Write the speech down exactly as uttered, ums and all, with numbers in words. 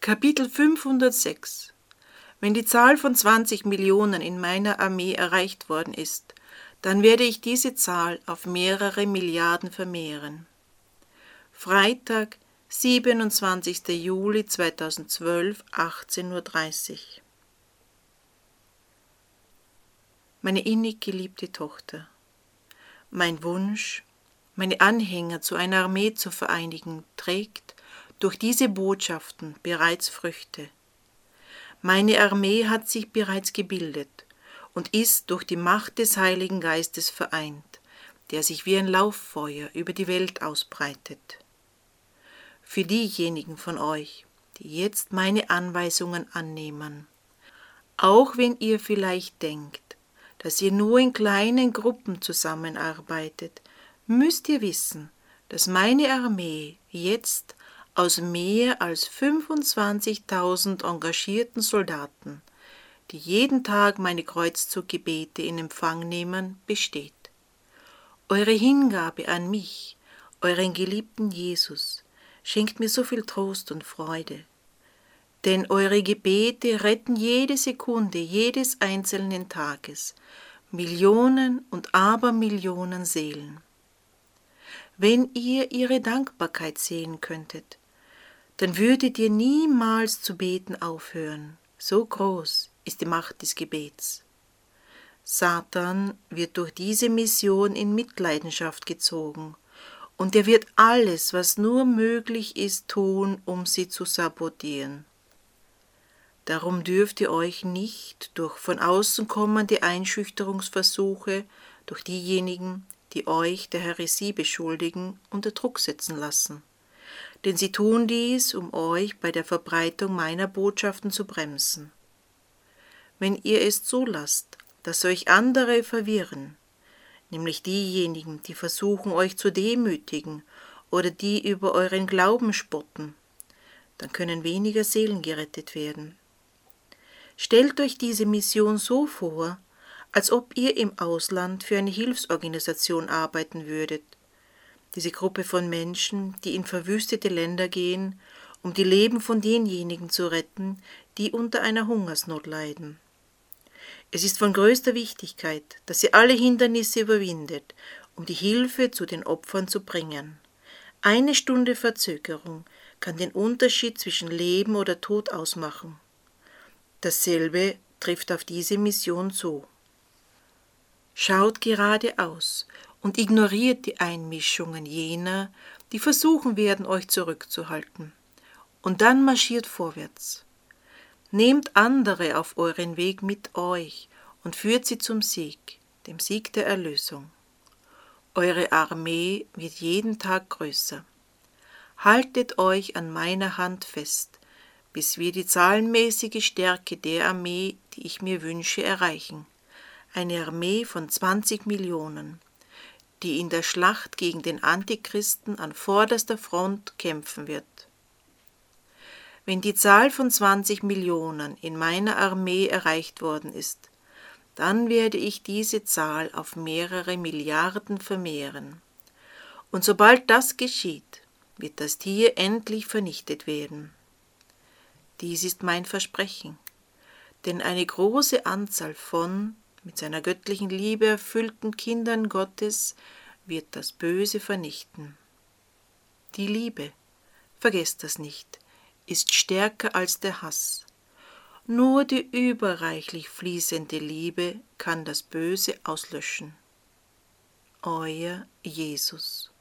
Kapitel fünfhundertsechs. Wenn die Zahl von zwanzig Millionen in meiner Armee erreicht worden ist, dann werde ich diese Zahl auf mehrere Milliarden vermehren. Freitag, siebenundzwanzigster Juli zweitausendzwölf, achtzehn Uhr dreißig. Meine innig geliebte Tochter, mein Wunsch, meine Anhänger zu einer Armee zu vereinigen, trägt durch diese Botschaften bereits Früchte. Meine Armee hat sich bereits gebildet und ist durch die Macht des Heiligen Geistes vereint, der sich wie ein Lauffeuer über die Welt ausbreitet. Für diejenigen von euch, die jetzt meine Anweisungen annehmen, auch wenn ihr vielleicht denkt, dass ihr nur in kleinen Gruppen zusammenarbeitet, müsst ihr wissen, dass meine Armee jetzt aus mehr als fünfundzwanzigtausend engagierten Soldaten, die jeden Tag meine Kreuzzuggebete in Empfang nehmen, besteht. Eure Hingabe an mich, euren geliebten Jesus, schenkt mir so viel Trost und Freude. Denn eure Gebete retten jede Sekunde jedes einzelnen Tages Millionen und Abermillionen Seelen. Wenn ihr ihre Dankbarkeit sehen könntet, dann würdet ihr niemals zu beten aufhören. So groß ist die Macht des Gebets. Satan wird durch diese Mission in Mitleidenschaft gezogen, und er wird alles, was nur möglich ist, tun, um sie zu sabotieren. Darum dürft ihr euch nicht durch von außen kommende Einschüchterungsversuche durch diejenigen, die euch der Häresie beschuldigen, unter Druck setzen lassen. Denn sie tun dies, um euch bei der Verbreitung meiner Botschaften zu bremsen. Wenn ihr es zulasst, dass euch andere verwirren, nämlich diejenigen, die versuchen, euch zu demütigen oder die über euren Glauben spotten, dann können weniger Seelen gerettet werden. Stellt euch diese Mission so vor, als ob ihr im Ausland für eine Hilfsorganisation arbeiten würdet. Diese Gruppe von Menschen, die in verwüstete Länder gehen, um die Leben von denjenigen zu retten, die unter einer Hungersnot leiden. Es ist von größter Wichtigkeit, dass ihr alle Hindernisse überwindet, um die Hilfe zu den Opfern zu bringen. Eine Stunde Verzögerung kann den Unterschied zwischen Leben oder Tod ausmachen. Dasselbe trifft auf diese Mission zu. Schaut geradeaus und ignoriert die Einmischungen jener, die versuchen werden, euch zurückzuhalten. Und dann marschiert vorwärts. Nehmt andere auf euren Weg mit euch und führt sie zum Sieg, dem Sieg der Erlösung. Eure Armee wird jeden Tag größer. Haltet euch an meiner Hand fest, bis wir die zahlenmäßige Stärke der Armee, die ich mir wünsche, erreichen. Eine Armee von zwanzig Millionen, die in der Schlacht gegen den Antichristen an vorderster Front kämpfen wird. Wenn die Zahl von zwanzig Millionen in meiner Armee erreicht worden ist, dann werde ich diese Zahl auf mehrere Milliarden vermehren. Und sobald das geschieht, wird das Tier endlich vernichtet werden. Dies ist mein Versprechen, denn eine große Anzahl von mit seiner göttlichen Liebe erfüllten Kindern Gottes wird das Böse vernichten. Die Liebe, vergesst das nicht, ist stärker als der Hass. Nur die überreichlich fließende Liebe kann das Böse auslöschen. Euer Jesus.